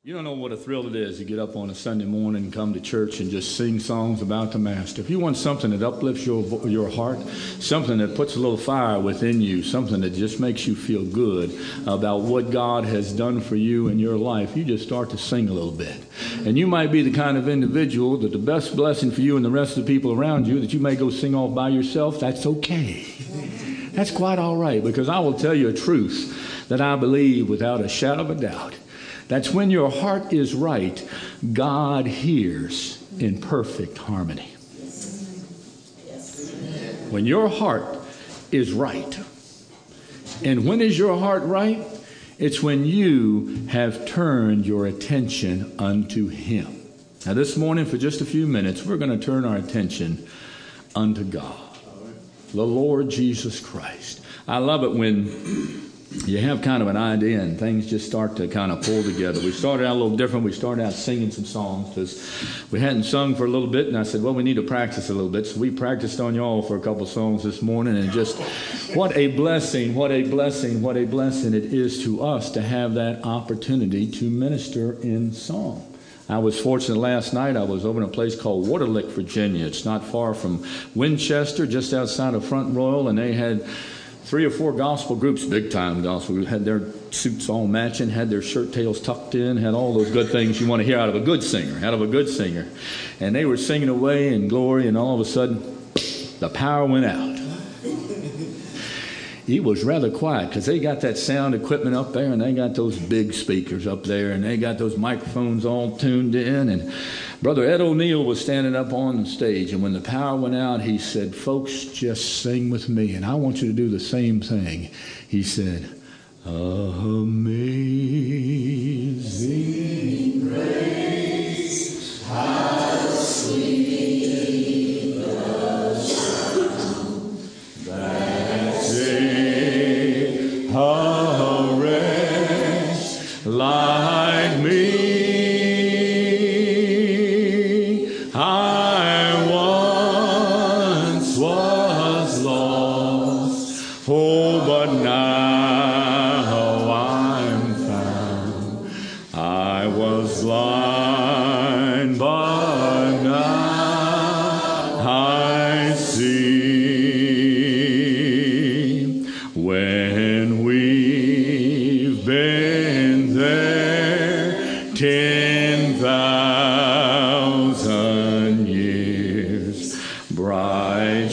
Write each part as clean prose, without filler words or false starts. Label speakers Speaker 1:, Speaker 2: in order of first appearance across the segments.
Speaker 1: You don't know what a thrill it is to get up on a Sunday morning and come to church and just sing songs about the Master. If you want something that uplifts your heart, something that puts a little fire within you, something that just makes you feel good about what God has done for you in your life, you just start to sing a little bit. And you might be the kind of individual that the best blessing for you and the rest of the people around you that you may go sing off by yourself. That's okay. That's quite all right, because I will tell you a truth that I believe without a shadow of a doubt. That's when your heart is right, God hears in perfect harmony. When your heart is right. And when is your heart right? It's when you have turned your attention unto Him. Now this morning, for just a few minutes, we're going to turn our attention unto God, the Lord Jesus Christ. I love it when you have kind of an idea and things just start to kind of pull together. We started out a little different. We started out singing some songs because we hadn't sung for a little bit, and I said, well, we need to practice a little bit. So we practiced on y'all for a couple songs this morning, and just what a blessing, what a blessing, what a blessing it is to us to have that opportunity to minister in song. I was fortunate last night. I was over in a place called Waterlick, Virginia. It's not far from Winchester, just outside of Front Royal, and they had 3 or 4 gospel groups, big time gospel groups, had their suits all matching, had their shirt tails tucked in, had all those good things you want to hear out of a good singer, And they were singing away in glory, and all of a sudden, the power went out. It was rather quiet because they got that sound equipment up there, and they got those big speakers up there, and they got those microphones all tuned in. And Brother Ed O'Neill was standing up on the stage, and when the power went out, he said, folks, just sing with me, and I want you to do the same thing. He said, Amazing grace, how sweet the sound that saved a wretch like me. I once was lost, oh, but now I'm found. I was blind, but now I see. When we've been there 10,000 years, bright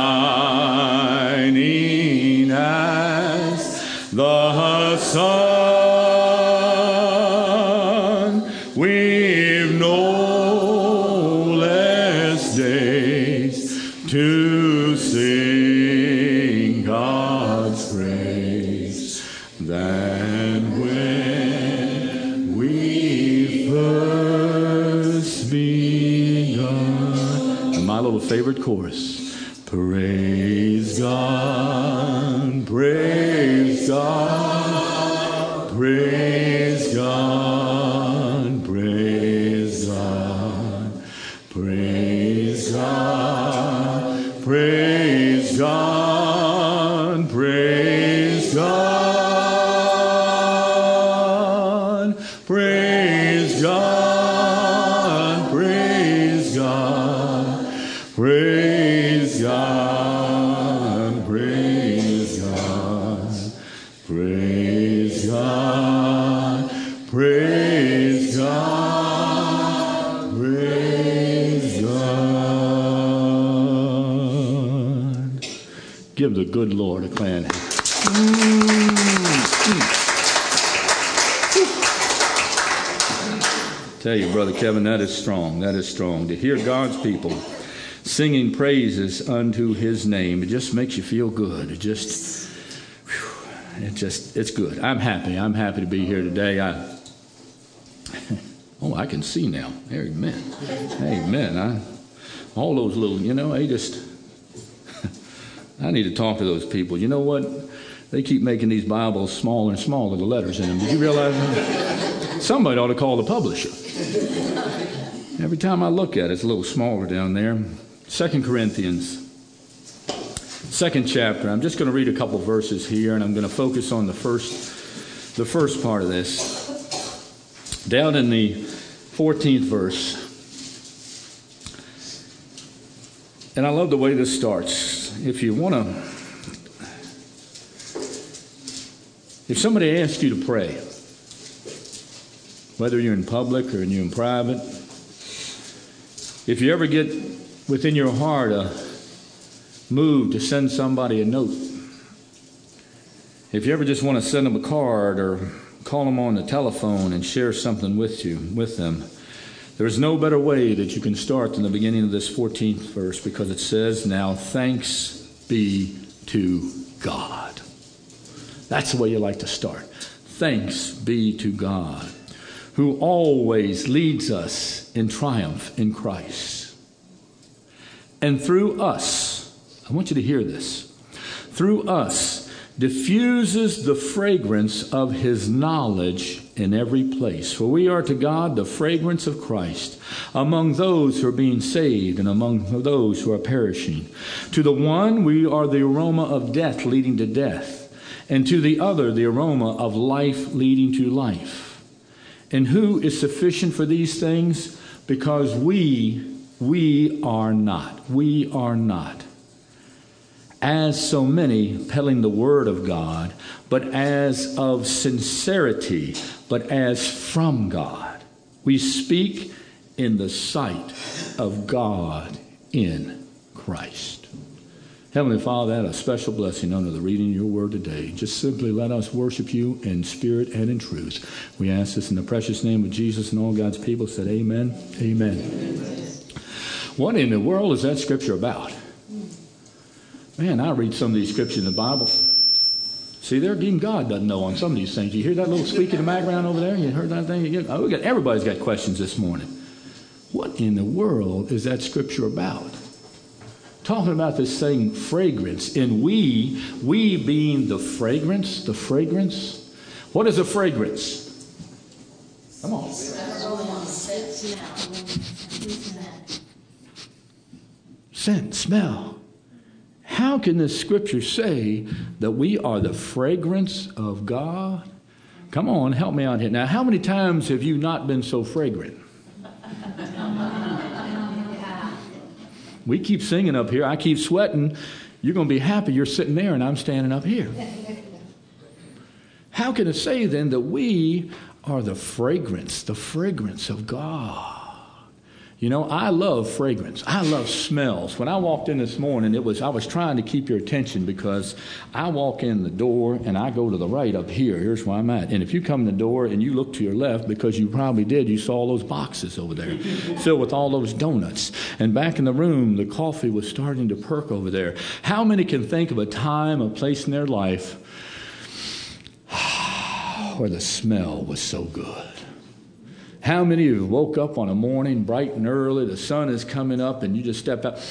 Speaker 1: shining as the sun, we've no less days to sing God's praise than when we first begun. And my little favorite chorus, praise God, praise God, praise God, praise God, praise God, praise God, praise God, praise God, praise God, praise God, praise God, praise God, praise God, praise God. Give the good Lord a clap. Tell you, Brother Kevin, that is strong. That is strong. To hear God's people singing praises unto His name, it just makes you feel good. It's good. I'm happy. I'm happy to be here today. I can see now. Amen. Amen. All those little, I need to talk to those people. You know what? They keep making these Bibles smaller and smaller, the letters in them. Did you realize that? Somebody ought to call the publisher. Every time I look at it, it's a little smaller down there. 2 Corinthians, 2nd chapter. I'm just going to read a couple verses here, and I'm going to focus on the first part of this. Down in the 14th verse. And I love the way this starts. If somebody asks you to pray, whether you're in public or you're in private, if you ever get within your heart a move to send somebody a note, if you ever just want to send them a card or call them on the telephone and share something with them, there's no better way that you can start than the beginning of this 14th verse, because it says, "Now thanks be to God." That's the way you like to start. Thanks be to God, who always leads us in triumph in Christ. And through us, I want you to hear this, through us diffuses the fragrance of his knowledge in every place. For we are to God the fragrance of Christ among those who are being saved and among those who are perishing. To the one we are the aroma of death leading to death, and to the other the aroma of life leading to life. And who is sufficient for these things? Because we are not, as so many peddling the word of God, but as of sincerity, but as from God. We speak in the sight of God in Christ. Heavenly Father, add a special blessing under the reading of your word today. Just simply let us worship you in spirit and in truth. We ask this in the precious name of Jesus, and all God's people said amen. Amen. Amen. What in the world is that scripture about? Man, I read some of these scriptures in the Bible. See, even God doesn't know on some of these things. You hear that little squeak in the background over there? You heard that thing? Everybody's got questions this morning. What in the world is that scripture about? Talking about this thing, fragrance. And we being the fragrance. What is a fragrance? Come on. Scent, smell. How can this scripture say that we are the fragrance of God? Come on, help me out here. Now, how many times have you not been so fragrant? We keep singing up here. I keep sweating. You're going to be happy you're sitting there and I'm standing up here. How can it say then that we are the fragrance of God? You know, I love fragrance. I love smells. When I walked in this morning, I was trying to keep your attention, because I walk in the door and I go to the right up here. Here's where I'm at. And if you come in the door and you look to your left, because you probably did, you saw those boxes over there filled with all those donuts. And back in the room, the coffee was starting to perk over there. How many can think of a time, a place in their life where the smell was so good? How many of you woke up on a morning bright and early, the sun is coming up, and you just step out?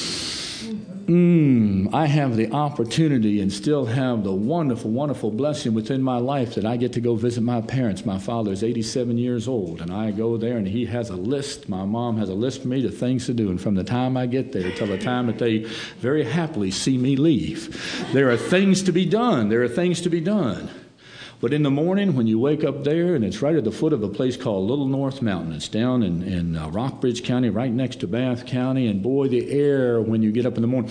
Speaker 1: I have the opportunity and still have the wonderful, wonderful blessing within my life that I get to go visit my parents. My father is 87 years old, and I go there, and he has a list. My mom has a list for me of things to do, and from the time I get there till the time that they very happily see me leave, there are things to be done. But in the morning, when you wake up there, and it's right at the foot of a place called Little North Mountain. It's down in Rockbridge County, right next to Bath County. And boy, the air when you get up in the morning.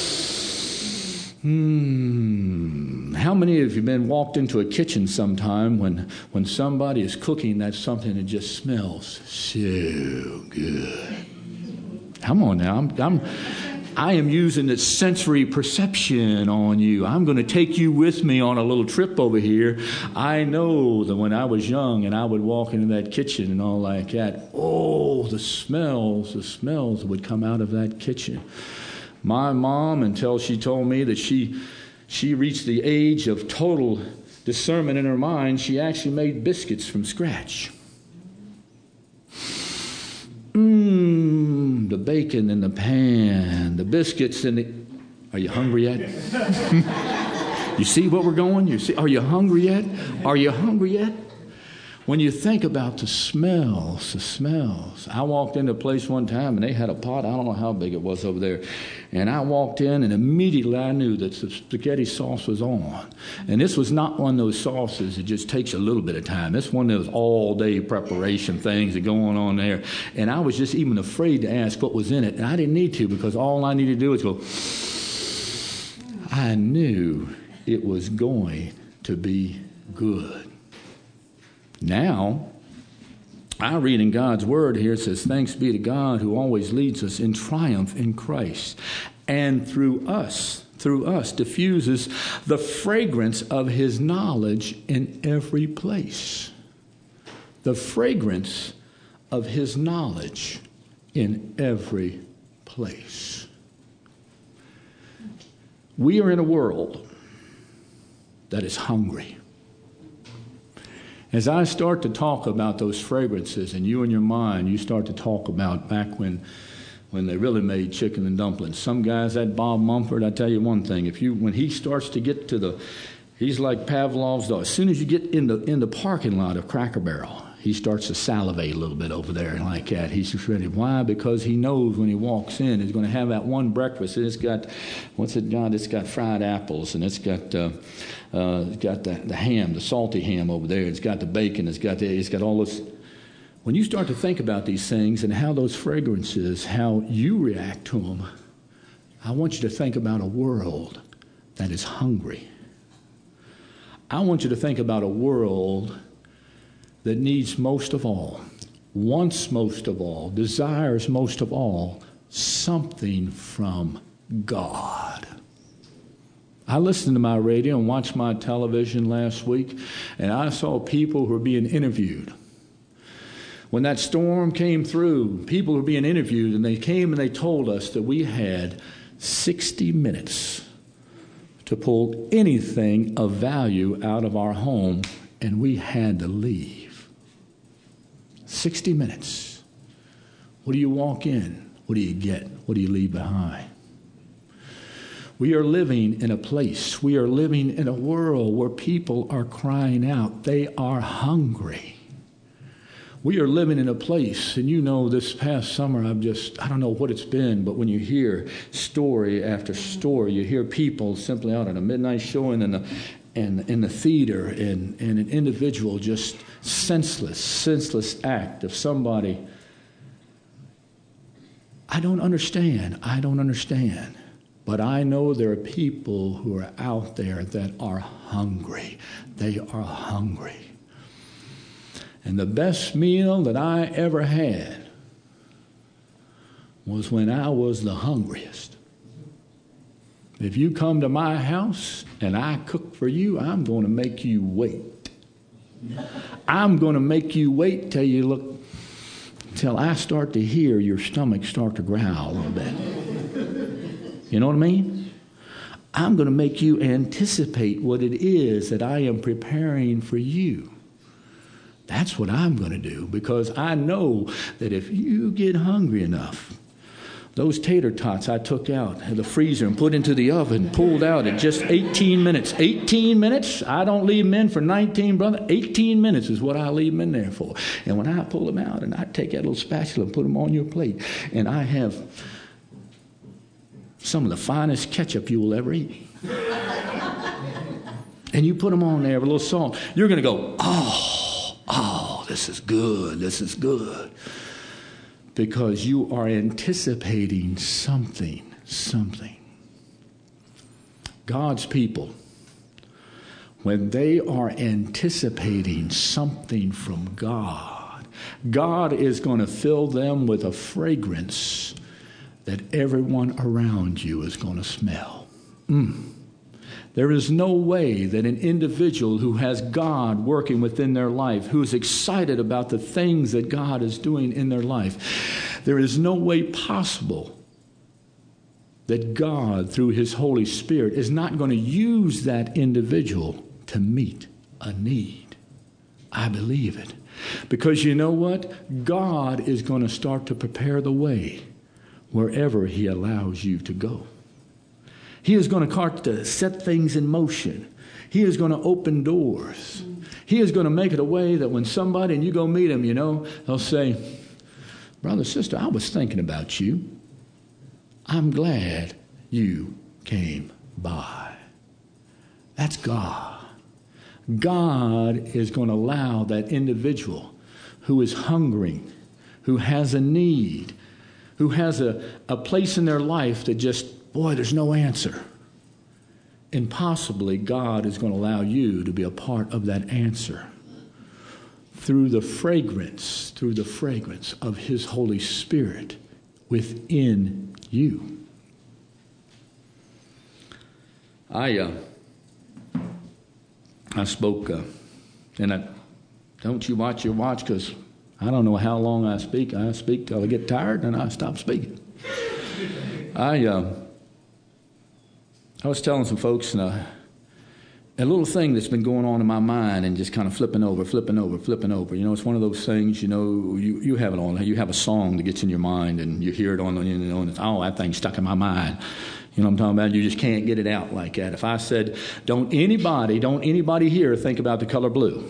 Speaker 1: How many of you been walked into a kitchen sometime when somebody is cooking that something that just smells so good? Come on now. I am using the sensory perception on you. I'm going to take you with me on a little trip over here. I know that when I was young and I would walk into that kitchen and all like that, the smells would come out of that kitchen. My mom, until she told me that she reached the age of total discernment in her mind, she actually made biscuits from scratch. The bacon in the pan, the biscuits in the... Are you hungry yet? You see what we're going? Are you hungry yet? When you think about the smells. I walked into a place one time and they had a pot, I don't know how big it was over there. And I walked in and immediately I knew that the spaghetti sauce was on. And this was not one of those sauces that just takes a little bit of time. It's one of those all-day preparation things that go on there. And I was just even afraid to ask what was in it. And I didn't need to, because all I needed to do was go, I knew it was going to be good. Now, I read in God's word here, it says, thanks be to God who always leads us in triumph in Christ, and through us, diffuses the fragrance of his knowledge in every place. The fragrance of his knowledge in every place. We are in a world that is hungry. As I start to talk about those fragrances, and you in your mind, you start to talk about back when they really made chicken and dumplings. Some guys, that Bob Mumford, I tell you one thing, when he starts to get to he's like Pavlov's dog. As soon as you get in the parking lot of Cracker Barrel, he starts to salivate a little bit over there and like that. He's just ready. Why? Because he knows when he walks in, he's going to have that one breakfast. And it's got, what's it got? It's got fried apples, and it's got the ham, the salty ham over there. It's got the bacon. It's got all this. When you start to think about these things and how those fragrances, how you react to them, I want you to think about a world that is hungry. I want you to think about a world that needs most of all, wants most of all, desires most of all, something from God. I listened to my radio and watched my television last week, and I saw people who were being interviewed. When that storm came through, people were being interviewed, and they came and they told us that we had 60 minutes to pull anything of value out of our home, and we had to leave. 60 minutes. What do you walk in? What do you get? What do you leave behind? We are living in a place, we are living in a world where people are crying out. They are hungry. We are living in a place, and you know this past summer, I don't know what it's been, but when you hear story after story, you hear people simply out at a midnight showing in the theater, and an individual just senseless act of somebody. I don't understand. But I know there are people who are out there that are hungry. They are hungry. And the best meal that I ever had was when I was the hungriest. If you come to my house and I cook for you, I'm going to make you wait. I'm going to make you wait till I start to hear your stomach start to growl a little bit. You know what I mean? I'm going to make you anticipate what it is that I am preparing for you. That's what I'm going to do, because I know that if you get hungry enough, those tater tots I took out of the freezer and put into the oven, pulled out at just 18 minutes. 18 minutes? I don't leave them in for 19, brother. 18 minutes is what I leave them in there for. And when I pull them out and I take that little spatula and put them on your plate, and I have some of the finest ketchup you will ever eat. And you put them on there with a little salt, you're going to go, oh, this is good. Because you are anticipating something. God's people, when they are anticipating something from God, God is going to fill them with a fragrance that everyone around you is going to smell. There is no way that an individual who has God working within their life, who is excited about the things that God is doing in their life, there is no way possible that God, through his Holy Spirit, is not going to use that individual to meet a need. I believe it. Because you know what? God is going to start to prepare the way wherever he allows you to go. He is going to start to set things in motion. He is going to open doors. He is going to make it a way that when somebody, and you go meet them, they'll say, brother, sister, I was thinking about you. I'm glad you came by. That's God. God is going to allow that individual who is hungering, who has a need, who has a place in their life that just, boy, there's no answer. And possibly God is going to allow you to be a part of that answer through the fragrance of His Holy Spirit within you. I spoke, and don't you watch your watch, because I don't know how long I speak. I speak till I get tired, and I stop speaking. I was telling some folks a little thing that's been going on in my mind and just kind of flipping over. It's one of those things, you have it on. You have a song that gets in your mind, and you hear it on, and it's, oh, that thing's stuck in my mind. You know what I'm talking about? You just can't get it out like that. If I said, don't anybody here think about the color blue.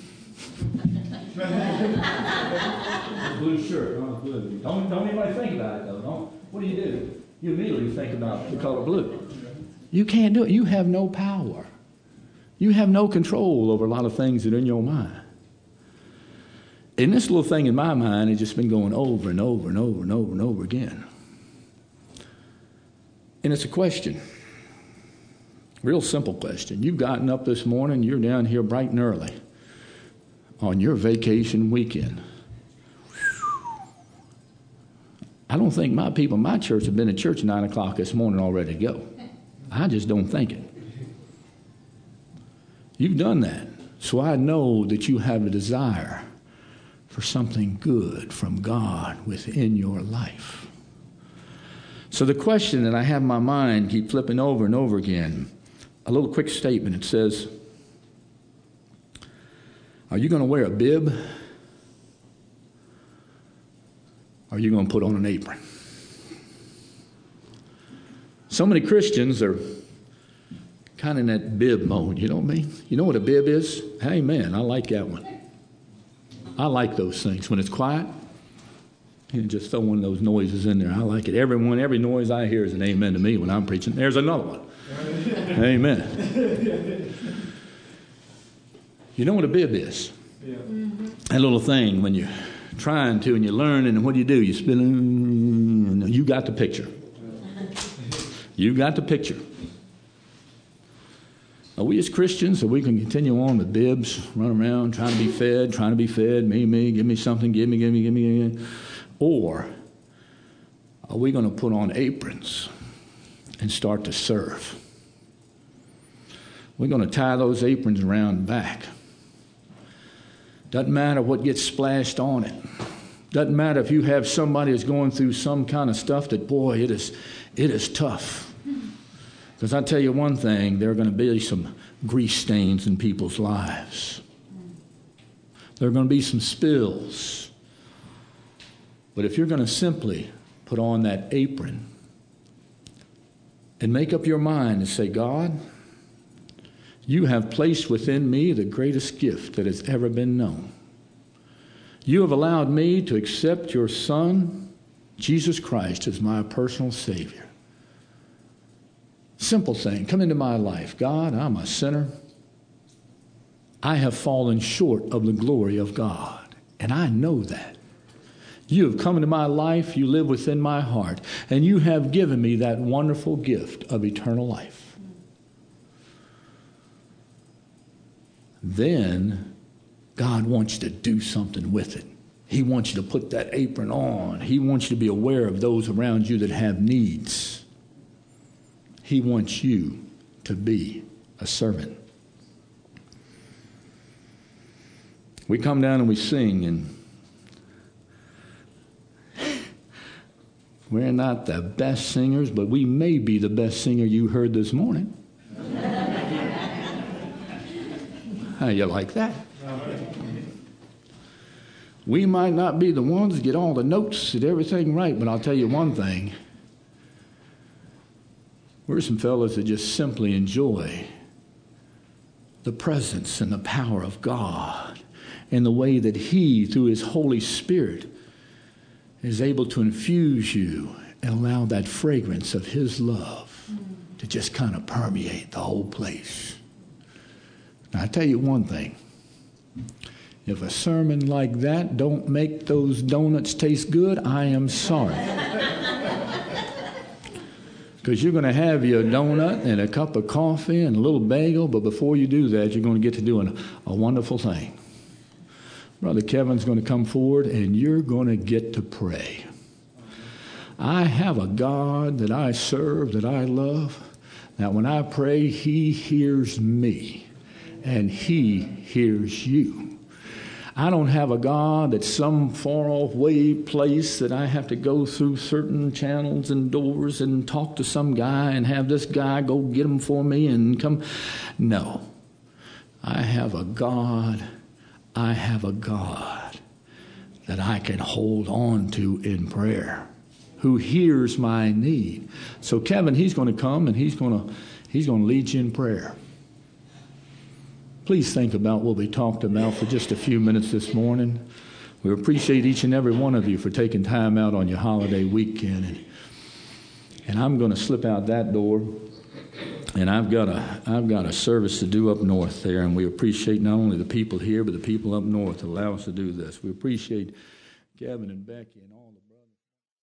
Speaker 1: Blue shirt. Oh, blue. Don't anybody think about it, though. What do? You immediately think about the color blue. You can't do it. You have no power. You have no control over a lot of things that are in your mind. And this little thing in my mind has just been going over and over and over and over and over again. And it's a question. Real simple question. You've gotten up this morning, you're down here bright and early on your vacation weekend. I don't think my people in my church have been at church at 9 o'clock this morning all ready to go. I just don't think it. You've done that. So I know that you have a desire for something good from God within your life. So the question that I have in my mind, keep flipping over and over again, a little quick statement. It says, are you going to wear a bib? Or are you going to put on an apron? So many Christians are kind of in that bib mode, you know what I mean? You know what a bib is? Hey, man, I like that one. I like those things. When it's quiet, and just throw one of those noises in there. I like it. Every noise I hear is an amen to me when I'm preaching. There's another one. Amen. You know what a bib is? Yeah. That little thing when you're trying to and you learn, and what do? You spin. You got the picture. You got the picture. Are we as Christians, so we can continue on with bibs, run around trying to be fed, me, give me something, give me. Or are we going to put on aprons and start to serve? We're going to tie those aprons around the back. Doesn't matter what gets splashed on it. Doesn't matter if you have somebody that's going through some kind of stuff that, boy, it is tough. Because I tell you one thing, there are going to be some grease stains in people's lives. There are going to be some spills. But if you're going to simply put on that apron and make up your mind and say, God, you have placed within me the greatest gift that has ever been known. You have allowed me to accept your Son, Jesus Christ, as my personal Savior. Simple thing. Come into my life. God, I'm a sinner. I have fallen short of the glory of God, and I know that. You have come into my life, you live within my heart, and you have given me that wonderful gift of eternal life. Then God wants you to do something with it. He wants you to put that apron on. He wants you to be aware of those around you that have needs. He wants you to be a servant. We come down and we sing, and we're not the best singers, but we may be the best singer you heard this morning. How you like that? We might not be the ones that get all the notes and everything right, but I'll tell you one thing. We're some fellas that just simply enjoy the presence and the power of God and the way that He, through His Holy Spirit, is able to infuse you and allow that fragrance of His love to just kind of permeate the whole place. Now, I tell you one thing. If a sermon like that don't make those donuts taste good, I am sorry. Because you're going to have your donut and a cup of coffee and a little bagel, but before you do that, you're going to get to doing a wonderful thing. Brother Kevin's going to come forward, and you're going to get to pray. I have a God that I serve, that I love, that when I pray, He hears me, and He hears you. I don't have a God that's some far-off way place that I have to go through certain channels and doors and talk to some guy and have this guy go get them for me and come. No. I have a God that I can hold on to in prayer, who hears my need. So Kevin, he's going to come and he's going to lead you in prayer. Please think about what we talked about for just a few minutes this morning. We appreciate each and every one of you for taking time out on your holiday weekend. And I'm going to slip out that door, and I've got a service to do up north there, and we appreciate not only the people here, but the people up north that allow us to do this. We appreciate Gavin and Becky and all.